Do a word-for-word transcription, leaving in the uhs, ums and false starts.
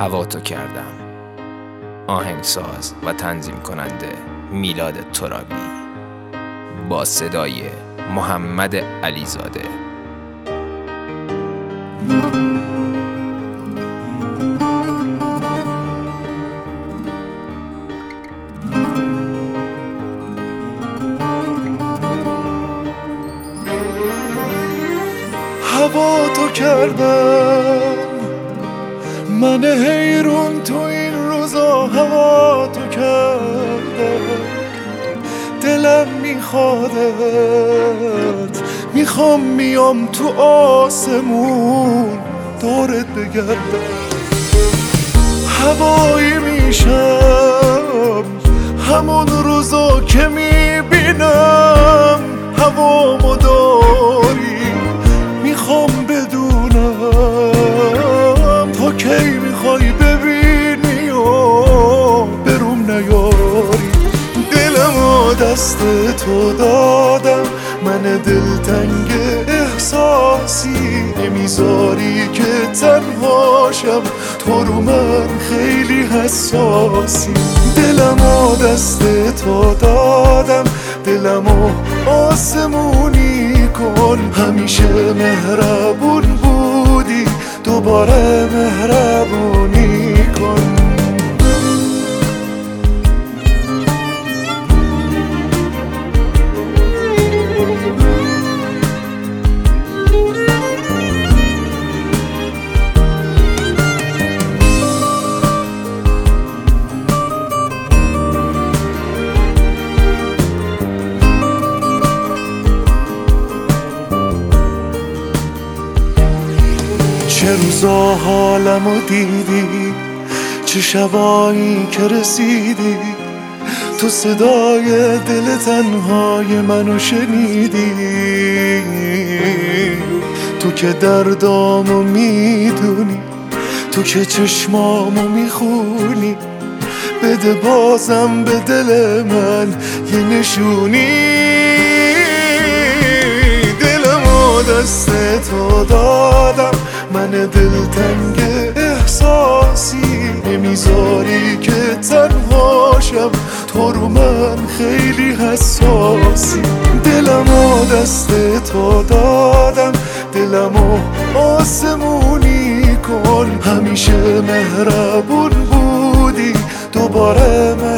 هوا تو کردم. آهنگساز و تنظیم کننده میلاد ترابی با صدای محمد علیزاده. هوا تو کردم من حیرون تو این روزا، هوا تو کردم دلم میخوادت، میخوام میام تو آسمون دورت بگردم. هوایی میشم همون روزا که میبینم هوامو داری، میخوام بدونم تا کی میخوای ببینی و بروم نیاری. دلمو دست تو دادم من دلتنگ احساسی، نمیذاری که تنهاشم، تو رو من خیلی حساسی. دلمو دست تو دادم دلمو آسمونی کن، همیشه مهربون بودی دوباره مهربونی کن. چه روزا حالمو دیدی، چه شبایی که رسیدی، تو صدای دل تنهای منو شنیدی، تو که دردامو میدونی، تو که چشمامو میخونی، بده بازم به دل من یه نشونی. دلمو دست تو دادم من دلتنگ احساسی، نمیذاری که تنهاشم، تو رو من خیلی حساسی. دلمو دست تو دادم دلمو آسمونی کن، همیشه مهربون بودی دوباره